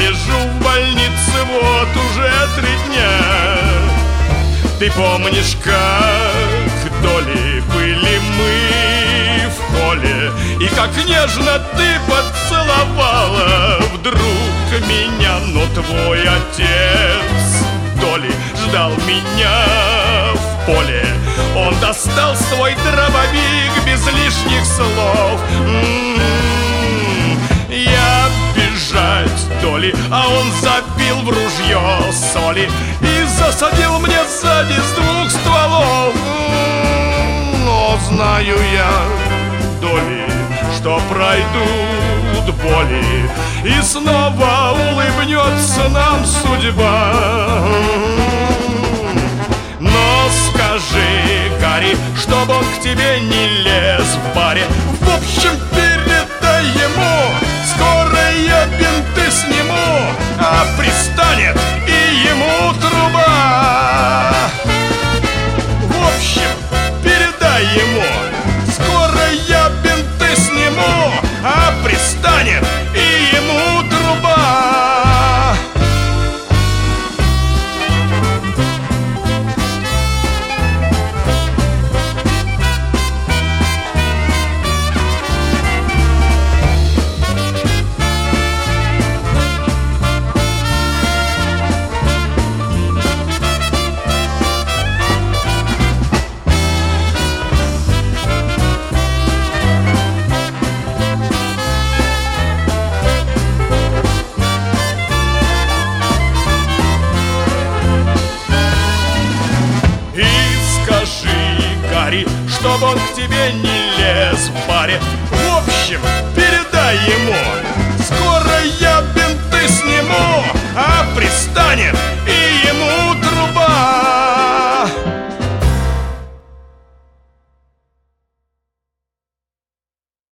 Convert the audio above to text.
лежу в больнице вот уже 3 дня. Ты помнишь, как, Доли, были мы в поле, и как нежно ты поцеловала вдруг меня. Но твой отец, Доли, ждал меня в поле. Он достал свой дробовик без лишних слов. Я бежать, Доли, а он забил в ружье соли и засадил мне сзади с 2 стволов. Но знаю я, Доли, что пройдут боли, и снова улыбнется нам судьба. Но скажи, Гарри, чтоб он к тебе не лез в баре. В общем, передай ему, скоро я бинты сниму, а пристанет и ему труба. В общем, передай ему, скоро я бинты сниму, а пристанет и ему труба. Скажи, Гарри, чтоб он к тебе не лез в баре. В общем,